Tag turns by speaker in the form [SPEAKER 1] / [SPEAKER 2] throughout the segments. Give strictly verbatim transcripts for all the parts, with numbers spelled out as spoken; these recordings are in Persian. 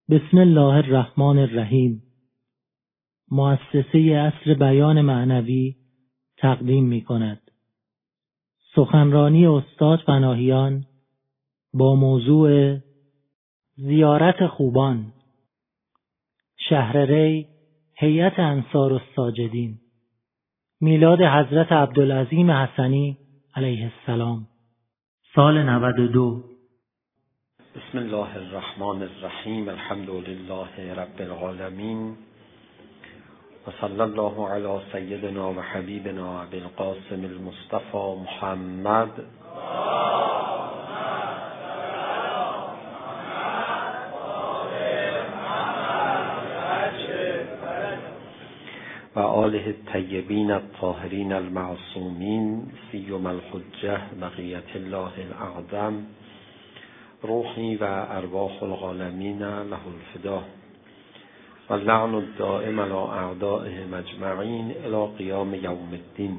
[SPEAKER 1] بسم الله الرحمن الرحیم. مؤسسه عصر بیان معنوی تقدیم می کند سخنرانی استاد پناهیان با موضوع زیارت خوبان، شهر ری، هیئت انصار الساجدین، میلاد حضرت عبدالعظیم حسنی علیه السلام، سال نود و دو.
[SPEAKER 2] بسم الله الرحمن الرحیم. الحمد لله رب العالمین و صلی الله علی سیدنا و حبیبنا ابی القاسم المصطفى محمد و آله الطیبین الطاهرین المعصومین سیما الحجة بقیة الله الاعظم روحی و ارواح العالمین له الفدا و اللعن الدائم علی اعدائهم اجمعین الی قیام یوم الدین.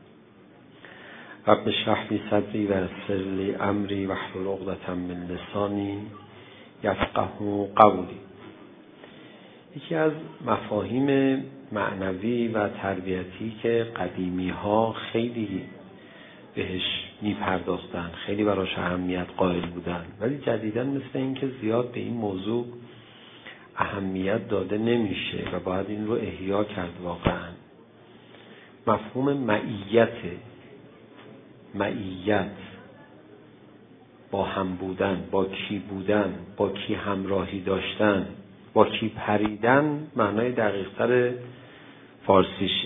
[SPEAKER 2] رب اشرح لی صدری و یسر لی امری واحلل عقدة من لسانی یفقهوا قولی. یکی از مفاهیم معنوی و تربیتی که قدیمی ها خیلی بهش میپرداختن، خیلی براش اهمیت قائل بودن، ولی جدیداً مثل این که زیاد به این موضوع اهمیت داده نمیشه و باید این رو احیا کرد. واقعاً مفهوم معیت معیت با هم بودن، با کی بودن، با کی همراهی داشتن، با کی پریدن، معنای دقیق‌تر فارسیشه.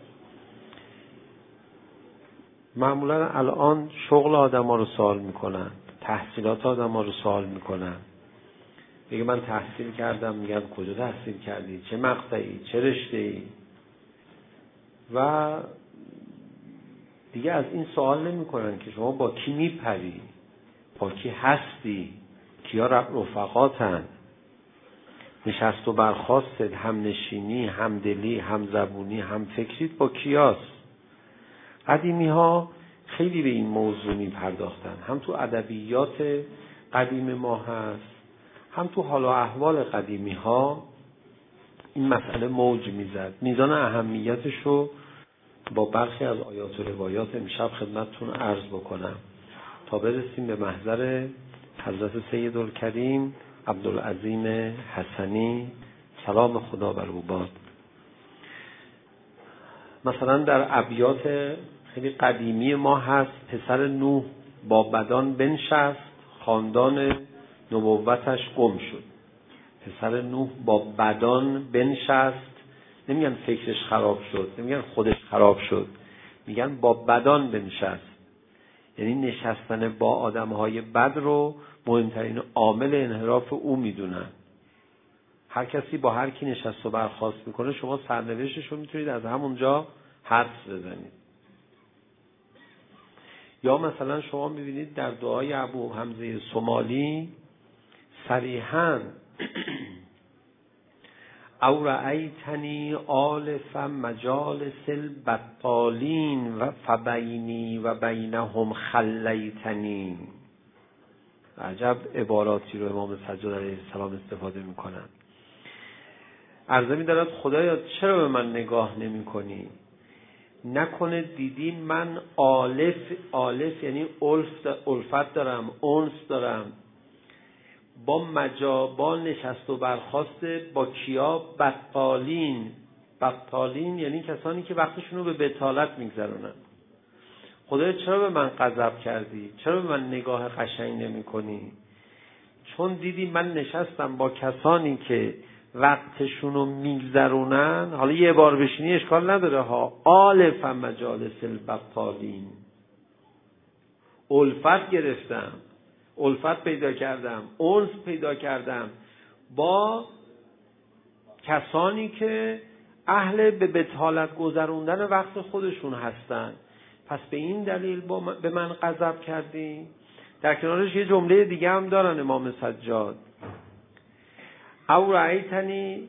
[SPEAKER 2] معمولا الان شغل آدم ها رو سوال میکنن، تحصیلات آدم ها رو سوال میکنن. میگه من تحصیل کردم، میگم کجا تحصیل کردی، چه مقطعی، چه رشته‌ای، و دیگه از این سوال نمیکنن که شما با کی میپری، با کی هستی، کیا رفقاتن، نشست و برخاست، هم نشینی، هم دلی، هم زبونی، هم فکریت با کیاست. قدیمی ها خیلی به این موضوع می پرداختن، هم تو ادبیات قدیم ما هست، هم تو حال و احوال قدیمی ها این مسئله موج می زد. میزان اهمیتش رو با برخی از آیات و روایات امشب خدمتتون عرض بکنم تا برسیم به محضر حضرت سیدالکریم عبدالعظیم حسنی سلام خدا بر او باد. مثلا در ابیات خیلی قدیمی ما هست: پسر نوح با بدان بنشست، خاندان نبوتش گم شد. پسر نوح با بدان بنشست، نمیگن فکرش خراب شد، نمیگن خودش خراب شد، میگن با بدان بنشست، یعنی نشستن با آدمهای بد رو مهمترین عامل انحراف او میدونن. هر کسی با هر کی نشست و برخاست میکنه، شما سرنوشتش رو میتونید از همونجا حدس بزنید. یا مثلا شما میبینید در دعای ابو حمزه سمالی صریحاً او رأیتنی آلف مجالس البطالین و فبینی و بینهم خلیتنی. عجب عباراتی رو امام سجاد علیه السلام استفاده میکنن. عرضه می‌دارد خدایا چرا به من نگاه نمی کنی؟ نکنه دیدی من آلف، آلف یعنی الفت دارم، انس دارم با مجابا نشست و برخاست با کیا؟ بطالین. بطالین یعنی کسانی که وقتشون رو به بطالت میگذرونن. خدایا چرا به من غضب کردی؟ چرا به من نگاه قشنگ نمی کنی؟ چون دیدی من نشستم با کسانی که وقتشونو میگذرونن. حالا یه بار بشینی اشکال نداره ها. آلف مجالس البطالین، الفت گرفتم، الفت پیدا کردم، انس پیدا کردم با کسانی که اهل به بطالت گذروندن وقت خودشون هستن. پس به این دلیل به من غضب کردی؟ در کنارش یه جمله دیگه هم دارن امام سجاد: او رأیتنی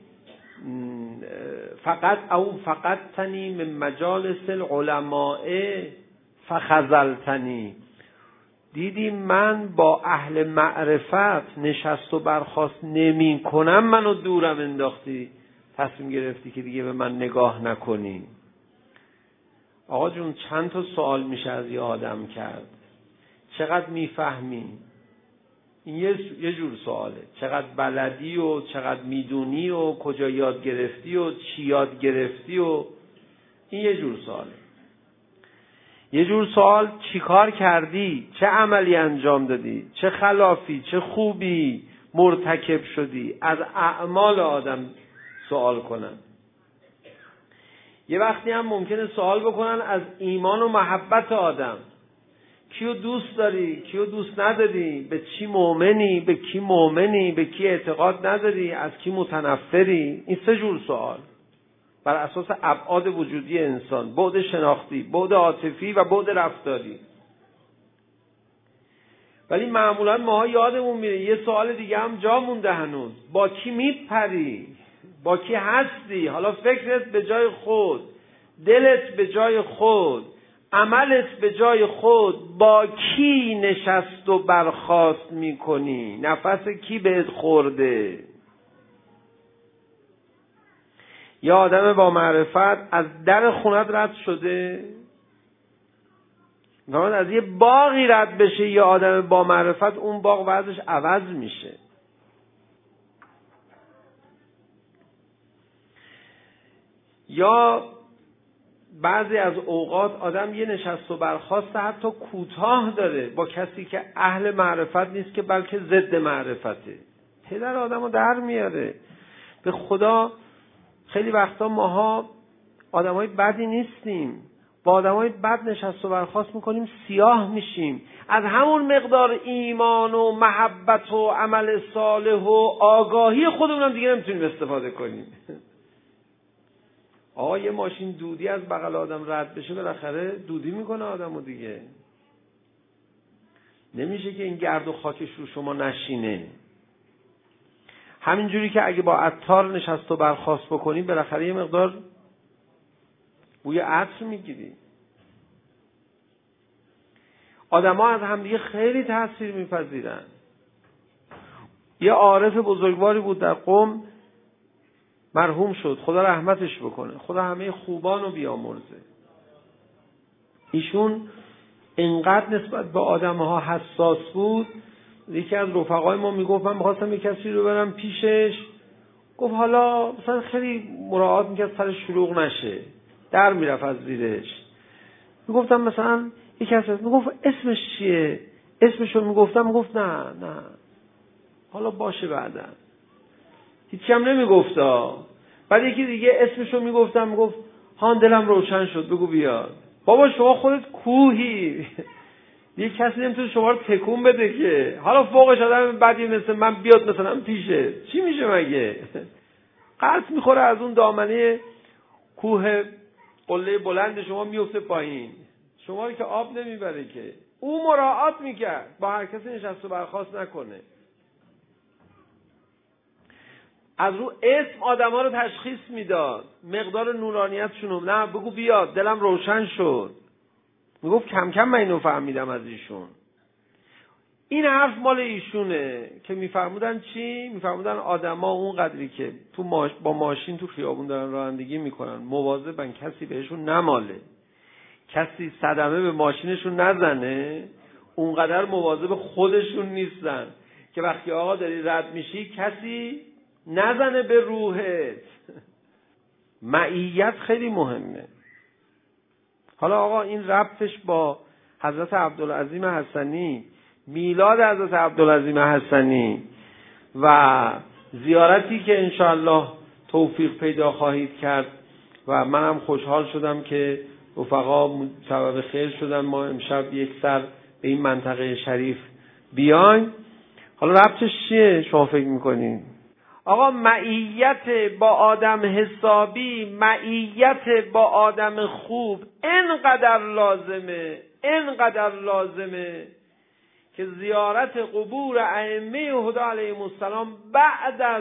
[SPEAKER 2] فقط او فقط تنی من مجالس العلماء فخذلتنی. دیدی من با اهل معرفت نشست و برخاست نمی کنم، منو دورم انداختی، تصمیم گرفتی که دیگه به من نگاه نکنی. آقا جون چند تا سوال میشه از یه آدم کرد؟ چقدر میفهمی؟ این یه جور سواله. چقدر بلدی و چقدر میدونی و کجا یاد گرفتی و چی یاد گرفتی و این یه جور سواله. یه جور سوال چی کار کردی؟ چه عملی انجام دادی؟ چه خلافی؟ چه خوبی مرتکب شدی؟ از اعمال آدم سوال کنن. یه وقتی هم ممکنه سوال بکنن از ایمان و محبت آدم. کیو دوست داری؟ کیو دوست نداری؟ به چی مؤمنی؟ به کی مؤمنی؟ به کی اعتقاد نداری؟ از کی متنفری؟ این سه جور سوال بر اساس ابعاد وجودی انسان: بعد شناختی، بعد عاطفی و بعد رفتاری. ولی معمولا ماها یادمون میره یه سوال دیگه هم جا مونده هنوز: با کی میپری؟ با کی هستی؟ حالا فکرت به جای خود، دلت به جای خود، عملت به جای خود، با کی نشست و برخاست میکنی؟ نفس کی بهت خورده؟ یا آدم با معرفت از در خونت رد شده؟ میگم از یه باغی رد بشه یه آدم با معرفت، اون باغ وضعش عوض میشه. یا بعضی از اوقات آدم یه نشست و برخاست حتی کوتاه داره با کسی که اهل معرفت نیست که بلکه ضد معرفته. پدر آدمو در میاره. به خدا خیلی وقتا ماها آدمای بدی نیستیم، با آدمای بد نشست و برخاست میکنیم، سیاه میشیم. از همون مقدار ایمان و محبت و عمل صالح و آگاهی خودمون هم دیگه نمیتونیم استفاده کنیم. آقا یه ماشین دودی از بغل آدم رد بشه بالاخره دودی میکنه آدمو دیگه. نمیشه که این گرد و خاکش رو شما نشینه. همینجوری که اگه با عطار نشست و برخاست بکنی بالاخره یه مقدار بوی عطر میگیری. آدم ها از همدیگه خیلی تأثیر میپذیرن. یه عارف بزرگواری بود در قم، مرحوم شد، خدا رحمتش بکنه، خدا همه خوبان رو بیامرزه. ایشون اینقدر نسبت به آدم ها حساس بود. یکی از رفقای ما میگفت من میخواستم یک کسی رو برم پیشش، گفت حالا مثلا خیلی مراعات میکرد سر شلوغ نشه، در میرفت از زیرش. میگفتم مثلا یک کسی میگفت اسمش چیه؟ اسمشو میگفتم، میگفت نه نه حالا باشه بعدا. هیچی هم نمیگفتا. بعد یکی دیگه اسمشو میگفتم، میگفت هان دلم روشن شد بگو بیاد. بابا شما خودت کوهی، یک کسی نمیتونه شما رو تکون بده که حالا فوقش آدم بعدی مثل من بیاد مثلا پیشه، چی میشه مگه؟ قلط میخوره از اون دامنه کوه قله بلند شما میفته پایین، شما رو که آب نمیبره که. او مراعات میکرد با هر کسی نشست و برخاست نکنه. از رو اسم آدما رو تشخیص میداد، مقدار نورانیتشون رو. نه بگو بیاد دلم روشن شد. میگفت کم کم من اینو فهمیدم از ایشون. این حرف مال ایشونه که میفرمودن چی؟ میفرمودن آدما اون قدری که تو ماش... با ماشین تو خیابون دارن رانندگی میکنن مواظبن کسی بهشون نماله، کسی صدمه به ماشینشون نزنه، اونقدر مواظب خودشون نیستن که وقتی آقا داری رد میشی کسی نزنه به روحت. معیت خیلی مهمه. حالا آقا این ربطش با حضرت عبدالعظیم حسنی، میلاد حضرت عبدالعظیم حسنی و زیارتی که انشاءالله توفیق پیدا خواهید کرد و منم خوشحال شدم که رفقا سبب خیر شدن ما امشب یک سر به این منطقه شریف بیاین. حالا ربطش چیه شما فکر میکنین؟ آقا معیت با آدم حسابی، معیت با آدم خوب اینقدر لازمه، اینقدر لازمه که زیارت قبور ائمه هدی علیهم السلام بعد از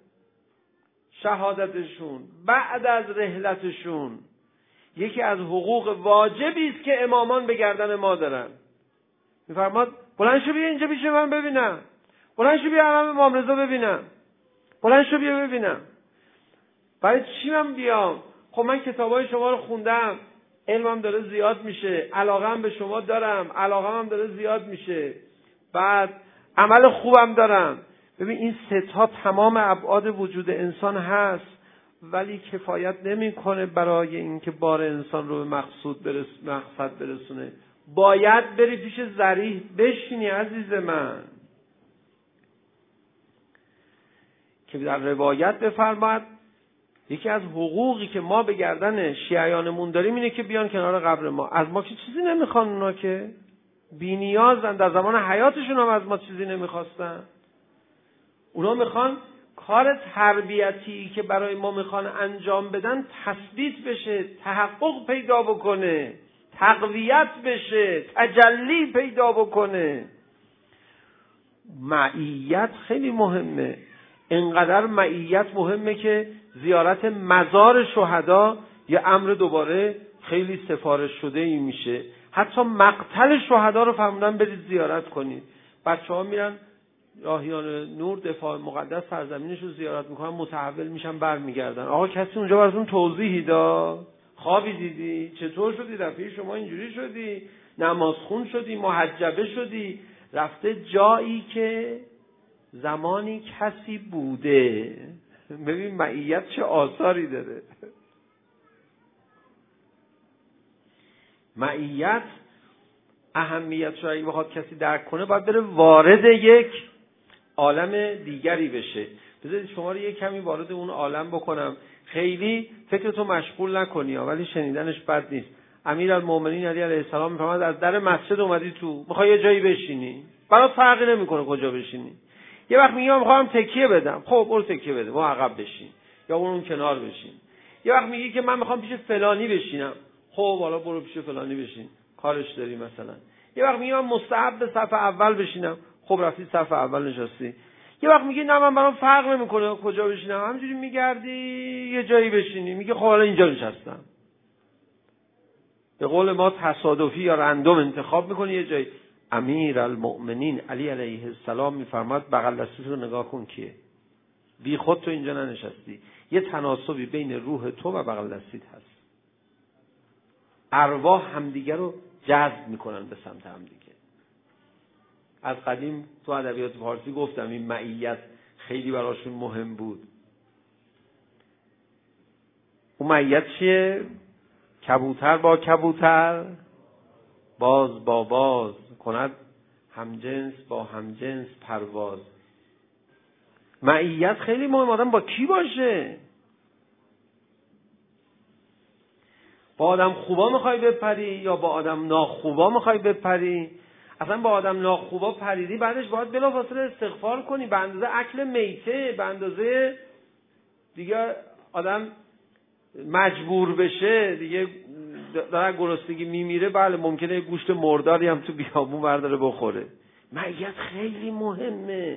[SPEAKER 2] شهادتشون، بعد از رحلتشون، یکی از حقوق واجبی است که امامان به گردن ما دارن. میفرماد بلند شو بیا اینجا پیش من ببینم، بلند شو بیا امام امام رضا ببینم، بلند شو بیا ببینم. برای چی من بیام؟ خب من کتابای شما رو خوندم، علمم داره زیاد میشه، علاقم به شما دارم، علاقم هم داره زیاد میشه، بعد عمل خوبم دارم. ببین این سه تا تمام ابعاد وجود انسان هست، ولی کفایت نمیکنه برای اینکه بار انسان رو به مقصود برس مقصد برسونه. باید بری پیش ذریح بشینی عزیز من، که در روایت بفرماد یکی از حقوقی که ما به گردن شیعیانمون داریم اینه که بیان کنار قبر ما. از ما که چیزی نمیخوان، اونا که بی نیازن، در زمان حیاتشون هم از ما چیزی نمیخواستن. اونا میخوان کار تربیتی که برای ما میخوان انجام بدن تثبیت بشه، تحقق پیدا بکنه، تقویت بشه، تجلی پیدا بکنه. معیت خیلی مهمه، انقدر معیت مهمه که زیارت مزار شهدا یه امر دوباره خیلی سفارش شده ای میشه. حتی مقتل شهدا رو فرمودن برید زیارت کنید. بچه ها میرن راهیان نور دفاع مقدس سرزمینش رو زیارت میکنن، متحول میشن برمیگردن. آقا کسی اونجا براتون توضیحی داد؟ خوابی دیدی؟ چطور شدی رفتی شما اینجوری شدی؟ نماز خون شدی؟ محجبه شدی؟ رفته جایی که زمانی کسی بوده. ببین معیت چه آثاری داره. معیت اهمیت رو اگه بخواد کسی درک کنه باید بره وارد یک عالم دیگری بشه. بذارید شما رو یک کمی وارد اون عالم بکنم، خیلی فکرتو مشغول نکنی ولی شنیدنش بد نیست. امیرالمومنین علی علیه السلام میفرماد از در مسجد اومدی تو، میخوای یه جایی بشینی، برات فرقی نمیکنه کجا بشینی. یه وقت میگی من میخوام تکیه بدم، خب برو تکیه بده، ما عقب بشین یا اون کنار بشین. یه وقت میگی که من میخوام پیش فلانی بشینم، خب حالا برو پیش فلانی بشین، کارش داری مثلا. یه وقت میگی من مستحب به صف اول بشینم، خب رفتی صف اول نشستی. یه وقت میگی نه من برام فرق نمیکنه کجا بشینم، همینجوری میگردی یه جایی بشینی، میگی خب حالا اینجا نشستم. به قول ما تصادفی یا رندوم انتخاب میکنی یه جایی. امیرالمؤمنین علی علیه السلام میفرماد بغل دستت رو نگاه کن کیه، بی خود تو اینجا ننشستی، یه تناسبی بین روح تو و بغل دستیت هست. ارواح همدیگه رو جذب میکنن به سمت همدیگه. از قدیم تو ادبیات فارسی گفتم این معیت خیلی براشون مهم بود. اون معیت چیه؟ کبوتر با کبوتر، باز با باز کند همجنس با همجنس پرواز. معیت خیلی مهم. آدم با کی باشه؟ با آدم خوبا میخوای بپری یا با آدم ناخوبا میخوای بپری؟ اصلا با آدم ناخوبا پریدی بعدش باید بلافاصله استغفار کنی، به اندازه اکل میته، به اندازه دیگه آدم مجبور بشه دیگه داره گرسنگی میمیره، بله ممکنه گوشت مرداری هم تو بیابون برداره بخوره. معیت خیلی مهمه.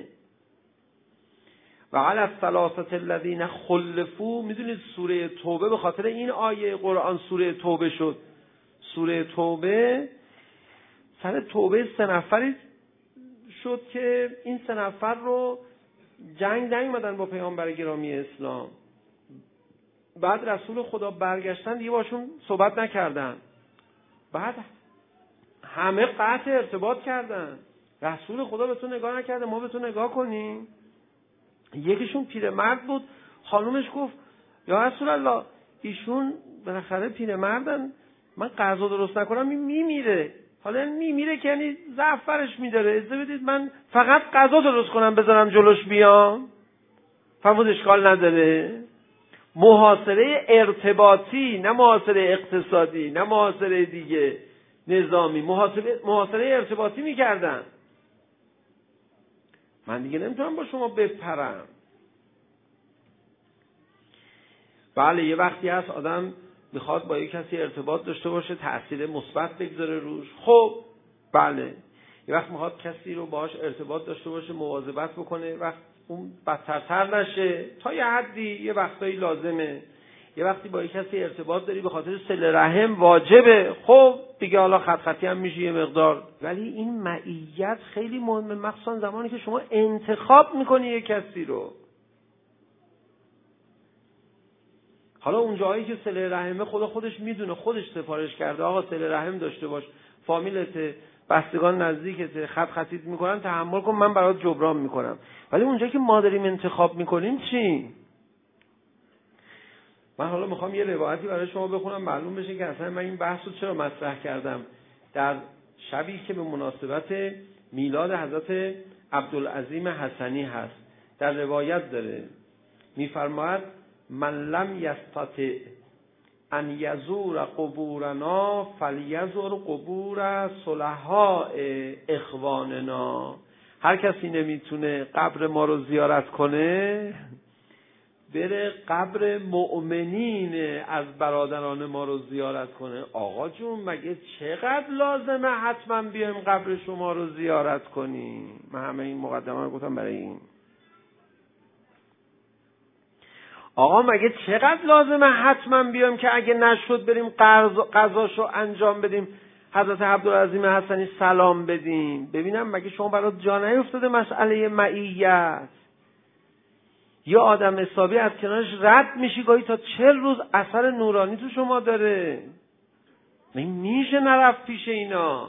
[SPEAKER 2] و علی الثلاثه الذین خلفوا، میدونید سوره توبه به خاطر این آیه قرآن سوره توبه شد. سوره توبه سر توبه سه نفری شد که این سه نفر رو جنگ نیومدن با پیامبر گرامی اسلام. بعد رسول خدا برگشتن دیگه باشون صحبت نکردن، بعد همه قطع ارتباط کردن. رسول خدا به تو نگاه نکرده، ما به تو نگاه کنیم. یکیشون پیرمرد بود، خانومش گفت یا رسول الله ایشون بالاخره پیرمردن، من غذا درست نکنم این میمیره. حالا این میمیره که یعنی ضعفش میداره، اجازه بدید من فقط غذا درست کنم بذارم جلوش بیام. فرمود اشکال نداره. محاصره ارتباطی، نه محاصره اقتصادی، نه محاصره دیگه نظامی، محاصره محاصره ارتباطی میکردن. من دیگه نمیتونم با شما بپرم. بله یه وقتی هست آدم میخواد با یک کسی ارتباط داشته باشه، تأثیر مثبت بگذاره روش، خب بله. یه وقت میخواد کسی رو باهاش ارتباط داشته باشه، مواظبت بکنه، وقت اون بدترتر نشه تا یه حدی، یه وقتایی لازمه. یه وقتی با یک کسی ارتباط داری به خاطر صله رحم واجبه، خب دیگه حالا خط خطی هم میشه یه مقدار، ولی این معیت خیلی مهمه، مخصوصا زمانی که شما انتخاب میکنی یک کسی رو. حالا اون جایی که صله رحمه خدا خودش میدونه، خودش سفارش کرده آقا صله رحم داشته باش، فامیلت، بستگان نزدیکت خط خطیت میکنن، تحمل کن، من برات جبران میکنم. ولی اونجایی که ما داریم انتخاب میکنیم چی؟ من حالا میخوام یه روایتی برای شما بخونم معلوم بشه که اصلا من این بحث رو چرا مطرح کردم. در شبی که به مناسبت میلاد حضرت عبدالعظیم حسنی هست، در روایت داره میفرماید من لم یستطع ان یزور قبورنا فلیزور قبور صلحاء اخواننا. هر کسی نمیتونه قبر ما رو زیارت کنه، بره قبر مؤمنین از برادران ما رو زیارت کنه. آقا جون مگه چقدر لازمه حتما بیایم قبر شما رو زیارت کنیم؟ من همه این مقدمه رو گفتم برای این. آقا مگه چقدر لازمه حتما بیایم که اگه نشد بریم قضاشو انجام بدیم، حضرت عبدالعظیم حسنی سلام بدیم؟ ببینم مگه شما برات جا نیفتاده مسئله معیت؟ یا آدم حسابی از کنارش رد میشی گاهی تا چهل روز اثر نورانی تو شما داره. مگه میشه نرفت پیش اینا؟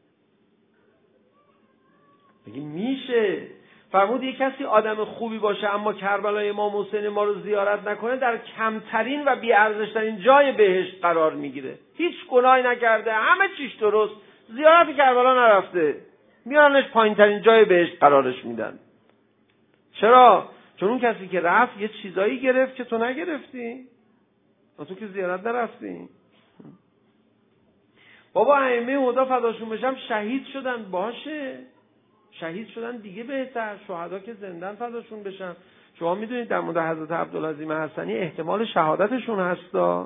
[SPEAKER 2] مگه میشه؟ فرمود یک کسی آدم خوبی باشه اما کربلای امام حسین ما رو زیارت نکنه، در کمترین و بی‌ارزشترین جای بهشت قرار میگیره. هیچ گناهی نکرده، همه چیش درست، زیارت کربلا نرفته، میارنش پایین ترین جای بهشت قرارش میدن. چرا؟ چون اون کسی که رفت یه چیزایی گرفت که تو نگرفتی، تو که زیارت نرفتی. بابا ائمه هدا فداشون بشم شهید شدن، باشه شهید شدن دیگه بهتر، شهدا که زندن فداشون بشن. شما میدونید در مورد حضرت عبدالعظیم حسنی احتمال شهادتشون هستا.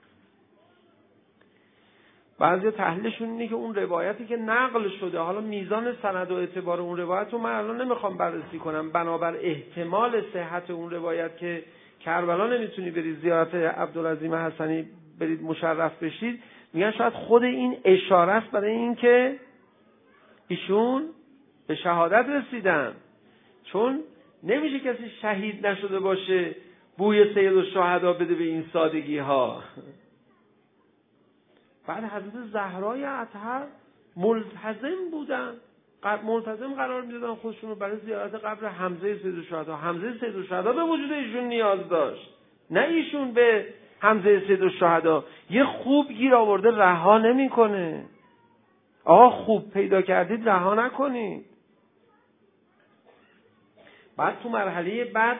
[SPEAKER 2] بعضی تحلیلشون اینه که اون روایتی که نقل شده، حالا میزان سند و اعتبار اون روایت رو من الان نمیخوام بررسی کنم، بنابر احتمال صحت اون روایت که کربلا نمیتونی برید زیارت عبدالعظیم حسنی برید مشرف بشید، میگن شاید خود این اشاره است برای این که ایشون به شهادت رسیدن. چون نمیشه کسی شهید نشده باشه بوی سید الشهدا بده به این سادگی ها. بعد حضرت زهرای اطهر ملتزم بودن، ملتزم قرار میدادن خودشون رو برای زیارت قبر حمزه سید الشهدا. حمزه سید الشهدا به وجود ایشون نیاز داشت، نه ایشون به حمزه سید الشهدا. یه خوب گیر آورده رها نمیکنه. آقا خوب پیدا کردید رها نکنید. بعد تو مرحله بعد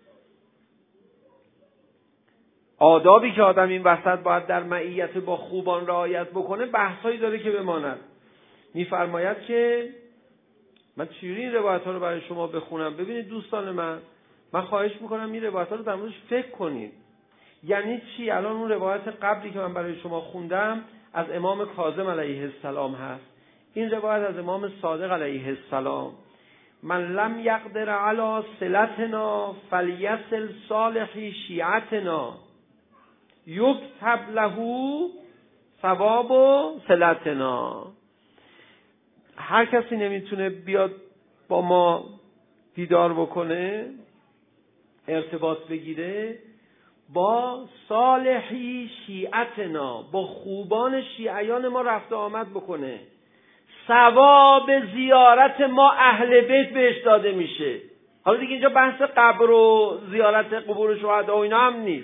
[SPEAKER 2] آدابی که آدم این وسط باید در معیت با خوبان رعایت بکنه بحثایی داره که بماند. میفرماید که من چجوری این روایت ها رو برای شما بخونم؟ ببینید دوستان من، من خواهش میکنم این روایت ها رو در موردش فکر کنید. یعنی چی؟ الان اون روایت قبلی که من برای شما خوندم از امام کاظم علیه السلام هست، این روایت از امام صادق علیه السلام. من لم یقدر علی صلتنا فلیصل صالحی شیعتنا یکتب له ثواب صلتنا. هر کسی نمیتونه بیاد با ما دیدار بکنه، ارتباط بگیره، با صالحی شیعتنا، با خوبان شیعیان ما رفت آمد بکنه، ثواب زیارت ما اهل بیت بهش داده میشه. حالا دیگه اینجا بحث قبر و زیارت قبور شهدا و اینا هم نیست.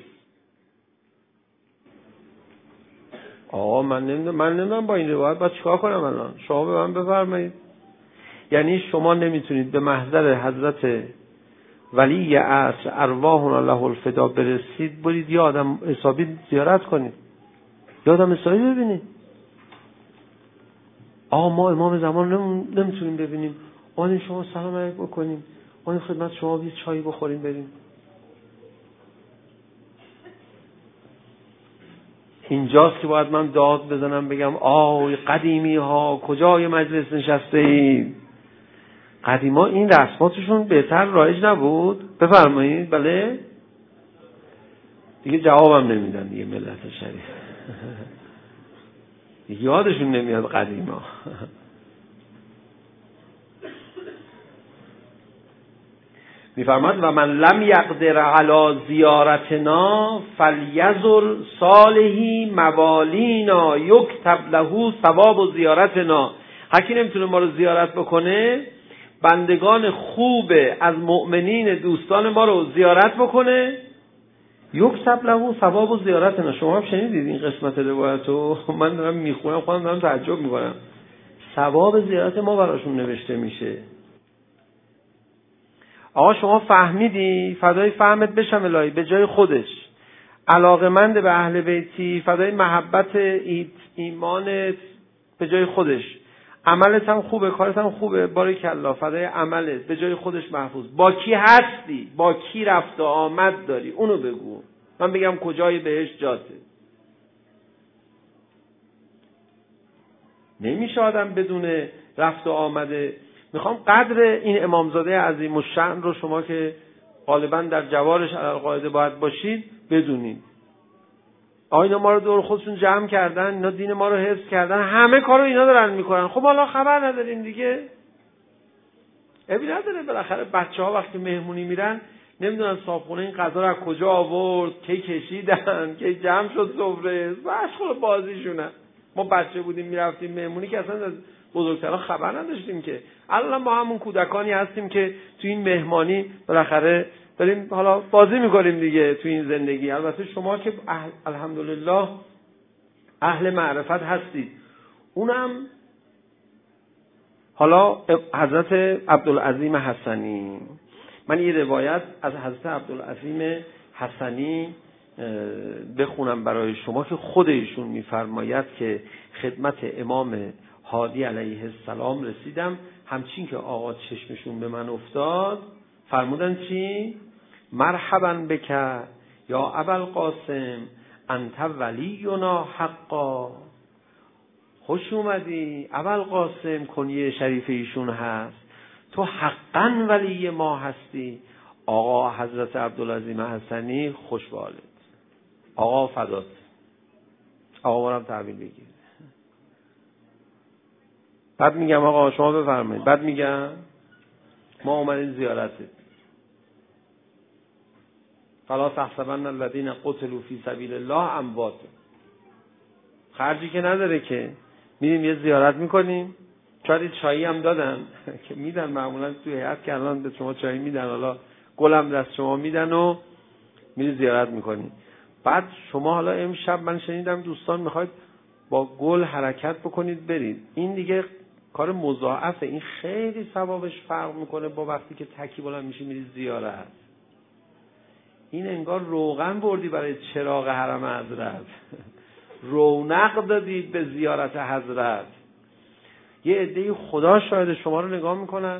[SPEAKER 2] آقا من نمیدونم من نمیدونم با این روایت باید چیکار کنم الان؟ شما به من بفرمایید. یعنی شما نمیتونید به محضر حضرت ولی عصر ارواحنا له الفدا برسید برید یا آدم حسابی زیارت کنید، یا آدم حسابی ببینید. آقا ما امام زمان نمیتونیم ببینیم، آنیم شما سلام علیک بکنیم، آنیم خدمت شما بیز چایی بخوریم بریم. اینجاست که باید من داد بزنم بگم آی قدیمی ها کجای مجلس نشسته اید؟ قدیما این رسماتشون بهتر رایج نبود؟ بفرمایید. بله دیگه جوابم نمیدن دیگه ملت شریف. یادشون نمیاد قدیما. میفرماد و من لم یقدر علی زیارتنا فلیزر صالحی موالینا یکتب له ثواب زیارتنا. هر کی نمیتونه ما رو زیارت بکنه، بندگان خوب از مؤمنین دوستان ما رو زیارت بکنه، یکتب له ثواب زیارتنا. شما هم شنیدید این قسمت روایتو؟ من دارم میخونم خودم دارم تعجب میکنم. ثواب زیارت ما براشون نوشته میشه. آقا شما فهمیدی؟ فدای فهمت بشم الهی. به جای خودش علاقمند به اهل بیتی، فدای محبت ایمانت به جای خودش، عملت هم خوبه، کارت هم خوبه، باریکالله، فدای عملت به جای خودش محفوظ. با کی هستی؟ با کی رفت و آمد داری؟ اونو بگو، من بگم کجای بهش جاته. نمیشه آدم بدون رفت و آمده. میخوام قدر این امامزاده عظیم الشأن رو شما که غالبا در جوارش القاعده باید باشید بدونید. آینا ما رو دور خودشون جمع کردن، اینا دین ما رو حفظ کردن، همه کارو اینا دارن میکنن. خب حالا خبر نداریم دیگه، ابی نداره. بالاخره بچه ها وقتی مهمونی میرن نمیدونن صاحبخونه این غذا رو از کجا آورد، کی کشیدن، کی جمع شد سفره، مشغول بازیشونن. ما بچه بودیم میرفتیم مهمونی که اصلا از بزرگترها خبر نداشتیم که. الان ما همون کودکانی هستیم که تو این مهمانی بالاخره داریم حالا بازی میکنیم دیگه تو این زندگی. البته شما که اهل الحمدلله اهل معرفت هستید. اونم حالا حضرت عبدالعظیم حسنی، من یه روایت از حضرت عبدالعظیم حسنی بخونم برای شما که خود ایشون میفرماید که خدمت امام هادی علیه السلام رسیدم، همچین که آقا چشمشون به من افتاد فرمودن چی؟ مرحبا بک یا ابوالقاسم انت ولینا حقا. خوش اومدی ابوالقاسم، کنیه شریف ایشون هست، تو حقا ولی ما هستی. آقا حضرت عبدالعظیم حسنی خوش به حالت، آقا فدات، آقا بارم تحویل بگیر. بعد میگم آقا شما بفرمایید، بعد میگم ما اومدیم زیارته. فلا تحسبن الذین قتلوا فی سبیل الله اموات. خرجی که نداره که، میریم یه زیارت میکنیم. شاید چایی هم دادن که میدن، معمولا توی هیئت که الان به شما چایی میدن، حالا گلم دست شما میدن و میری زیارت میکنی. بعد شما حالا امشب من شنیدم دوستان میخواید با گل حرکت بکنید برید. این دیگه کار مضاعفه، این خیلی ثوابش فرق میکنه با وقتی که تکی بلند میشی میری زیارت. این انگار روغن بردی برای چراغ حرم حضرت، رونق دادی به زیارت حضرت. یه عده خدا شاید شما رو نگاه میکنن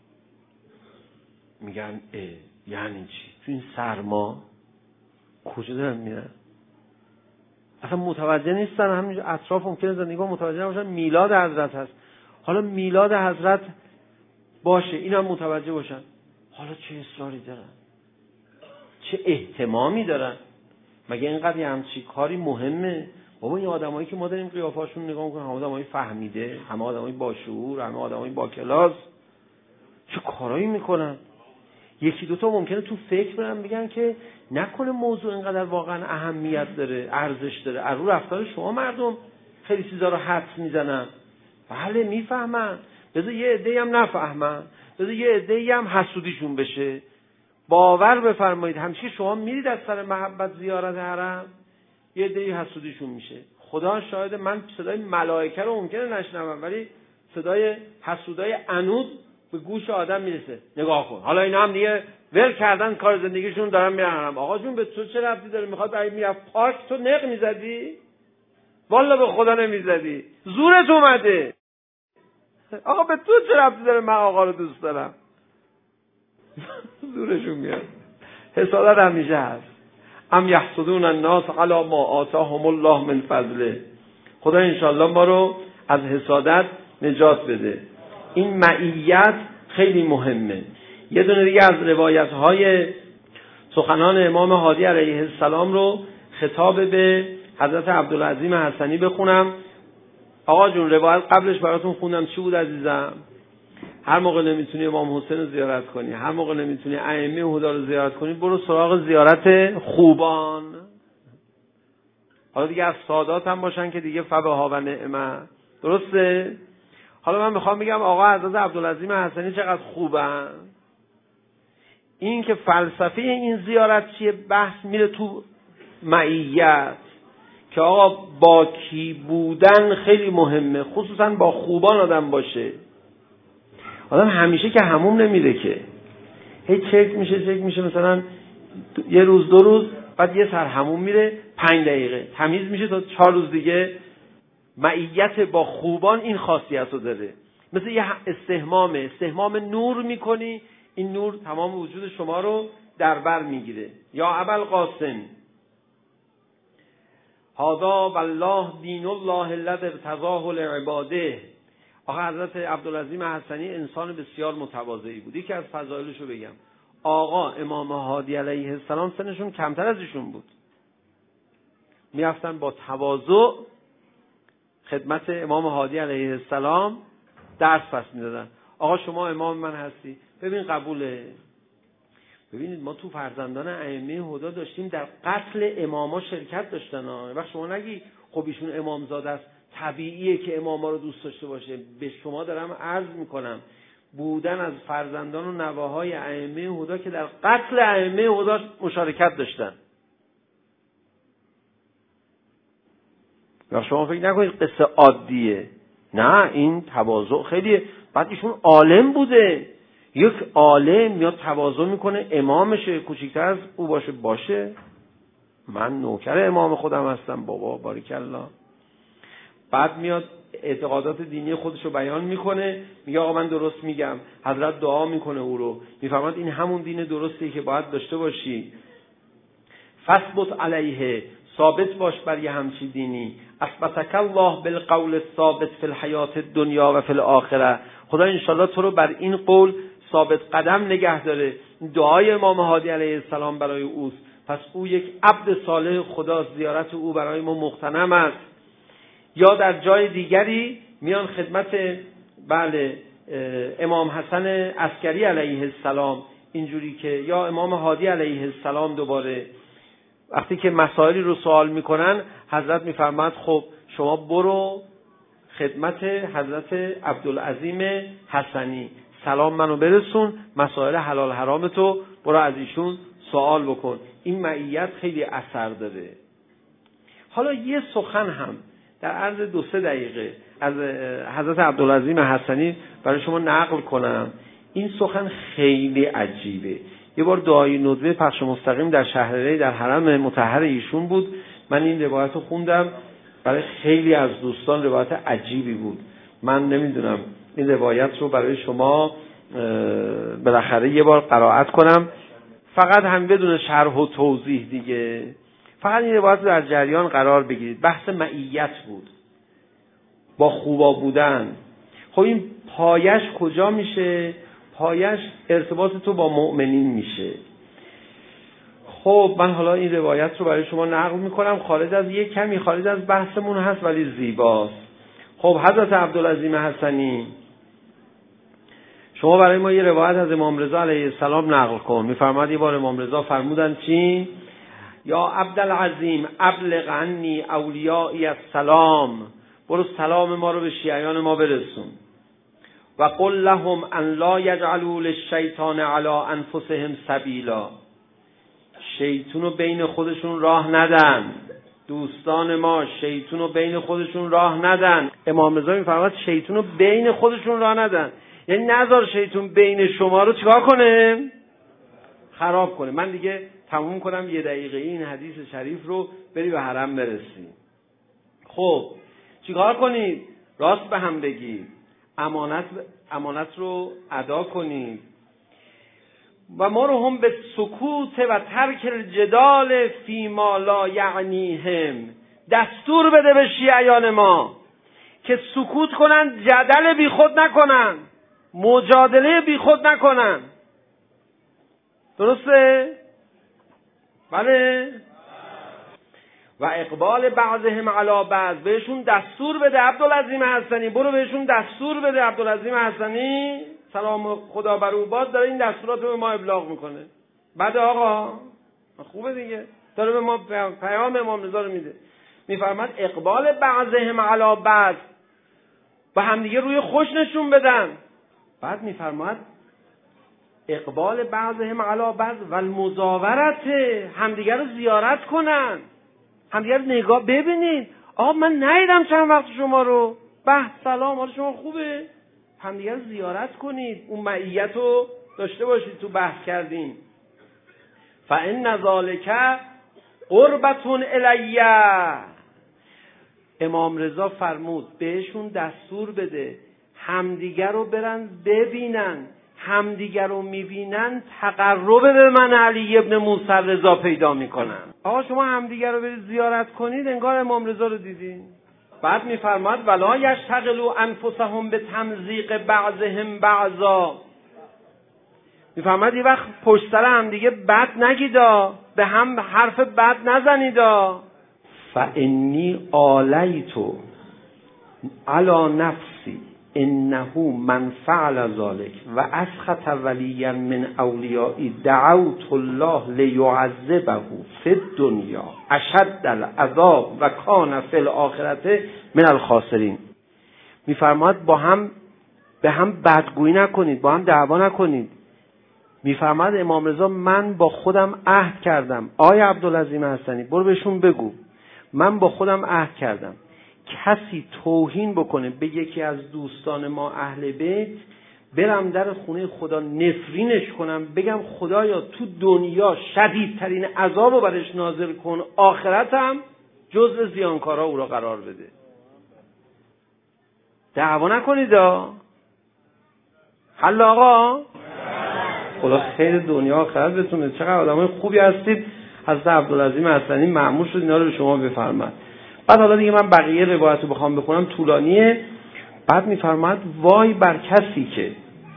[SPEAKER 2] میگن اه یعنی چی تو این سرما کجا دارن میرن؟ اصلا متوجه نیستن. همین اطراف ممکنه زندگی‌ها متوجه نباشن میلاد حضرت هست. حالا میلاد حضرت باشه اینم متوجه باشن، حالا چه اصراری دارن، چه اهتمامی دارن؟ مگه اینقدر همچی کاری مهمه؟ بابا این آدمایی که ما داریم قیافاشون نگاه میکنیم، همه آدمای فهمیده، همه آدمای با شعور، همه آدمای با کلاس، چه کارایی میکنن؟ یکی دوتا ممکنه تو فکر برن بگن که نکنه موضوع اینقدر واقعا اهمیت داره، ارزش داره، از رو رفتار شما مردم خیلی چیزا رو حدس میزنن. بله میفهمن، بذار یه عده‌ای هم نفهمن، بذار یه عده‌ای هم حسودیشون بشه. باور بفرمایید همیشه شما میرید از سر محبت زیارت حرم، یه عده‌ای حسودیشون میشه. خدا شاهد، من صدای ملائکه رو ممکنه نشنوم ولی صدای حسودای عنود به گوش آدم میرسه. نگاه کن حالا اینا هم دیگه ول کردن کار زندگیشون، دارن میرن حرم. آقا جون به تو چه ربطی داره؟ میخواد برای میرفت پارک تو نق میزدی؟ والله به خدا نمیزدی، زورت اومده. آقا به تو چه ربطی داره؟ من آقا رو دوست دارم. زورشون میاد. حسادت همیشه هست. ام یحسدون الناس علی ما آتاهم الله من فضله. خدا انشالله ما رو از حسادت نجات بده. این معیت خیلی مهمه. یه دونه دیگه از روایت های سخنان امام هادی علیه السلام رو خطاب به حضرت عبدالعظیم حسنی بخونم. آقا جون روایت قبلش براتون خوندم، چی بود عزیزم؟ هر موقع نمیتونی امام حسین رو زیارت کنی، هر موقع نمیتونی ائمه هدا رو زیارت کنی، برو سراغ زیارت خوبان. حالا دیگه از سادات هم باشن که دیگه فبها و نعمه. درسته؟ حالا من میخوام بگم آقا حضرت عبدالعظیم حسنی چقدر خوبن. این که فلسفه این زیارت چیه؟ بحث میره تو معیت که آقا با کی بودن خیلی مهمه، خصوصا با خوبان آدم باشه. آدم همیشه که حموم نمیره که، هی چک میشه چک میشه مثلا یه روز دو روز، بعد یه سر حموم میره پنج دقیقه تمیز میشه تا چهار روز دیگه. معیت با خوبان این خاصیت رو داره، مثل یه استحمامه، استحمام نور میکنی، این نور تمام وجود شما رو در بر میگیره. یا ابوالقاسم هذا والله دین الله الذی ارتضاه لعباده. آقا حضرت عبدالعظیم حسنی انسان بسیار متواضعی بود. یکی از فضایلش رو بگم، آقا امام هادی علیه السلام سنشون کمتر از ایشون بود، میرفتن با تواضع خدمت امام هادی علیه السلام درس پس میدادن. آقا شما امام من هستی، ببین قبوله. ببینید ما تو فرزندان ائمه هدا داشتیم در قتل اماما شرکت داشتن. وقت شما نگی خب ایشون امامزاده است طبیعیه که اماما رو دوست داشته باشه. به شما دارم عرض میکنم بودن از فرزندان و نواهای ائمه هدا که در قتل ائمه هدا مشارکت داشتن. وقت شما فکر نکنید قصه عادیه، نه این تواضع خیلیه. بعد ایشون عالم بوده، یک عالم یا تواضع میکنه امامشه، کوچیکتر از او باشه باشه من نوکر امام خودم هستم بابا باریکالله. بعد میاد اعتقادات دینی خودشو بیان میکنه، میگه آقا من درست میگم. حضرت دعا میکنه او رو، میفرماد این همون دین درستی که باید داشته باشی، فثبت علیه، ثابت باش بر یه همچی دینی. اثبتک الله بالقول الثابت فی الحیات الدنیا و فی الاخره. خدا انشالله تو رو بر این قول ثابت قدم نگه داره. دعای امام هادی علیه السلام برای اوست، پس او یک عبد صالح خدا، زیارت او برای ما مغتنم است. یا در جای دیگری میان خدمت بله امام حسن عسکری علیه السلام، اینجوری که یا امام هادی علیه السلام دوباره وقتی که مسائلی رو سوال میکنن حضرت میفرماد خب شما برو خدمت حضرت عبدالعظیم حسنی، سلام منو برسون، مسائل حلال حرام تو برو از ایشون سوال بکن. این معیت خیلی اثر داره. حالا یه سخن هم در عرض دو سه دقیقه از حضرت عبدالعظیم حسنی برای شما نقل کنم. این سخن خیلی عجیبه. یه بار دعای ندوه پخش مستقیم در شهرری در حرم مطهر ایشون بود. من این روایت رو خوندم، برای خیلی از دوستان روایت عجیبی بود. من نمیدونم این روایت رو برای شما بالاخره یه بار قرائت کنم، فقط هم بدون شرح و توضیح دیگه، فقط این روایت رو در جریان قرار بگیرید. بحث معیت بود، با خوبا بودن. خب این پایش کجا میشه؟ پایش ارتباط تو با مؤمنین میشه. خب من حالا این روایت رو برای شما نقل میکنم، خارج از یک کمی خارج از بحثمون هست ولی زیباست. خب حضرت عبدالعظیم حسنی، شما برای ما یه روایت از امام رضا علیه السلام نقل کن. میفرماد یه بار امام رضا فرمودن چی؟ یا عبدالعظیم ابلغ عنی اولیائی السلام، برو سلام ما رو به شیعیان ما برسون. و قل لهم ان لا یجعلوا للشیطان علی انفسهم سبیلا، شیطون رو بین خودشون راه ندن. دوستان ما شیطون رو بین خودشون راه ندن. امام رضا میفرماد شیطون رو بین خودشون راه ندن، یعنی نذار شیطون بین شما رو چیکار کنه؟ خراب کنه. من دیگه تموم کنم یه دقیقه این حدیث شریف رو بری به حرم برسیم. خب چیکار کنید؟ راست به هم بگید، امانت امانت رو ادا کنید. و ما رو هم به سکوت و ترک الجدال فی ما لا یعنیهم، دستور بده به شیعیان ما که سکوت کنن، جدل بی خود نکنن، مجادله بی خود نکنن. درسته؟ بله. و اقبال بعضهم علی بعض، بهشون دستور بده عبدالعظیم حسنی، برو بهشون دستور بده. عبدالعظیم حسنی سلام خدا بر او باد داره این دستورات رو به ما ابلاغ میکنه. بعد آقا خوبه دیگه، داره به ما پیام امام رضا رو میده. میفرماد اقبال بعضهم علی بعض، با همدیگه روی خوش نشون بدن. بعد میفرماد اقبال بعضهم علی بعض و المزاورت، همدیگه رو زیارت کنن، همدیگه رو نگاه ببینید. آقا من ندیدم چند وقت شما رو، به سلام، حال شما خوبه؟ همدیگه رو زیارت کنید، اون معیت رو داشته باشید. تو بحث کردیم فإن ذلک قربة الی. امام رضا فرمود بهشون دستور بده همدیگر رو برن ببینن، همدیگر رو میبینن تقرب به من علی ابن موسی رضا پیدا میکنن. آقا شما همدیگر رو برید زیارت کنید، انگار امام رضا رو دیدین. بعد میفرماد ولا یشتغلوا انفسهم به تمزیق بعضهم بعضا. میفرماد یه وقت پشت سر هم دیگه بد نگیدا، به هم حرف بد نزنیدا. فانی آلیتو علی نفسی انه من فعل ذلك و اسخط ولیا من اولیائی دعوت الله لیعذبه فی الدنیا اشد العذاب و کان فی الاخرة من الخاسرین. میفرماد با هم به هم بدگویی نکنید، با هم دعوا نکنید. میفرماد امام رضا من با خودم عهد کردم، آقای عبدالعظیم حسنی برو بهشون بگو من با خودم عهد کردم کسی توهین بکنه به یکی از دوستان ما اهل بیت، برم در خونه خدا نفرینش کنم، بگم خدایا تو دنیا شدیدترین عذاب رو برش نازل کن، آخرتم جزء زیانکارا او را قرار بده. دعوا نکنید ها. حل آقا خدا خیر دنیا آخرت بتونه. چقدر آدمای خوبی هستید. حضرت عبدالعظیم حسنی مأمور شد اینا رو به شما بفرماد. بعد حالا دیگه من بقیه روایت رو بخوام بخونم طولانیه. بعد میفرماد وای بر کسی که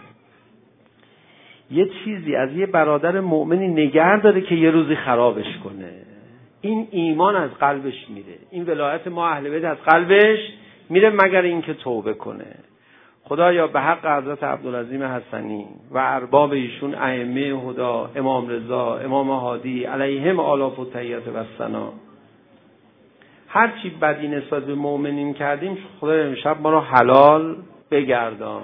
[SPEAKER 2] یه چیزی از یه برادر مؤمنی نگه داره که یه روزی خرابش کنه. این ایمان از قلبش میره، این ولایت ما اهل بیت از قلبش میره، مگر اینکه توبه کنه. خدایا به حق حضرت عبدالعظیم حسنی و ارباب ایشون ائمه هدا، امام رضا، امام هادی علیهم آلاف و تحیات و ثنا، هر چی بدی نسبت به مؤمنین کردیم خدای امشب ما رو حلال بگردان،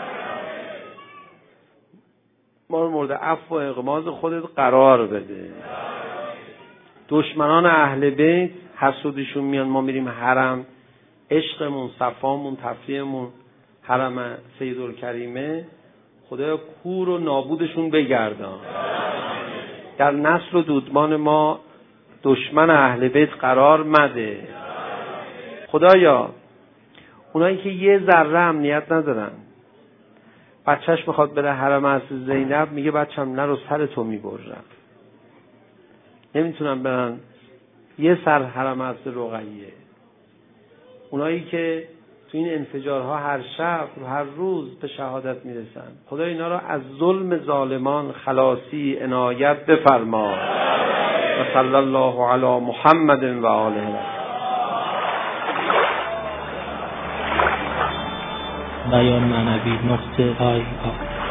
[SPEAKER 2] ما رو مورد عفو و اغماض خودت قرار بده. دشمنان اهل بیت حسودشون میان، ما میریم حرم، عشقمون، صفامون، تفریحمون حرم سیدالکریمه، خدایا کور و نابودشون بگردان. در نسل و دودمان ما دشمن اهل بیت قرار مده. خدایا اونایی که یه ذره امنیت ندارن، بچهش میخواد بره حرم حضرت زینب، میگه بچم نرو سر تو میبرم، نمیتونن برن یه سر حرم حضرت رقیه. اونایی که تو این انفجارها هر شب و هر روز به شهادت میرسن، خدا اینا را از ظلم ظالمان خلاصی عنایت بفرما. و صلی الله علی محمد و آله.
[SPEAKER 1] بیان معنوی نقطه آی آی